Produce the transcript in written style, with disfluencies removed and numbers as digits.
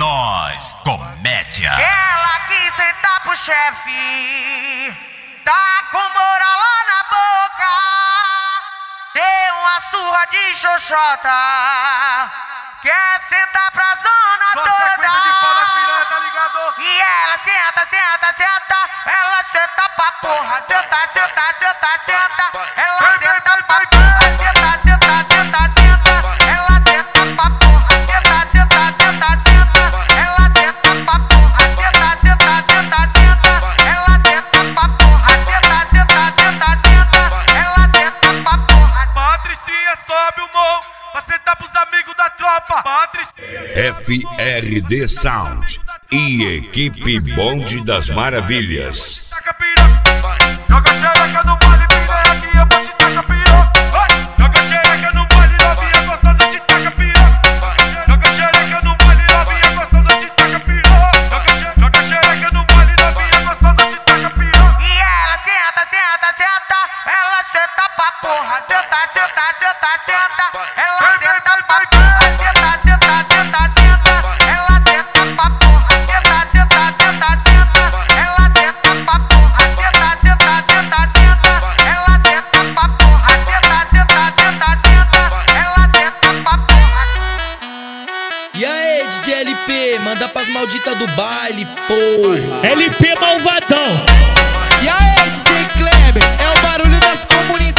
Nós, comédia. Ela quis sentar pro chefe, tá com moral na boca, deu uma surra de xoxota, quer sentar pra zona toda. De pau na piranha, tá ligado? E ela senta, senta, senta, ela senta pra porra, senta, senta, senta, senta, ela senta pra porra, senta, senta, senta, senta, ela senta pra porra, senta, senta, senta, senta, ela senta pra porra, senta, senta, senta, senta, ela senta pra porra, senta, senta, senta, senta, ela senta pra porra. Patricinha sobe o morro pra sentar pros amigos da tropa. Patricinha. FRD Sound e equipe Bonde das Maravilhas. Taca piroca, joga xereca no baile, piranha que eu vou te tacar piroca. Joga xereca no baile, novinha gostosa de taca piroca. Joga xereca no baile, novinha gostosa de taca piroca. Joga xereca no baile, novinha gostosa de taca piroca. E ela senta, senta, senta, ela senta pra porra, senta, senta, senta, senta, ela senta pra porra, senta, senta, senta, senta, ela senta pra porra, senta, senta, senta, senta, ela senta pra porra, senta, senta, senta, senta, ela senta pra porra, senta, senta, senta, senta, ela senta pra porra. E aí, DJ LP, manda pras malditas do baile, porra. LP malvadão. E aí, DJ Kleber, é o barulho das comunidades.